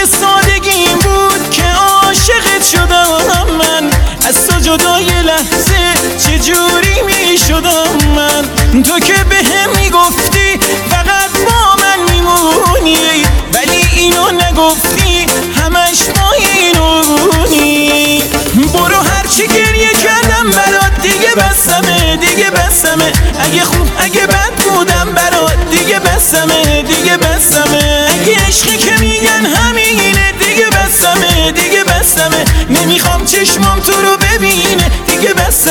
یه سادگیم بود که عاشقت شدم من، از تو جدا یه لحظه چجوری می شدم من. تو که به هم میگفتی فقط با من میمونی، ولی اینو نگفتی همش با اینونی. برو هرچی گریه کردم برات دیگه بسمه، دیگه بسمه. اگه خوب اگه بد بودم برات دیگه بسمه، دیگه بسمه. اگه عشقی که میگن همینه دیگه بسمه، دیگه بسمه. نمیخوام چشمام تو رو ببینه دیگه بسمه.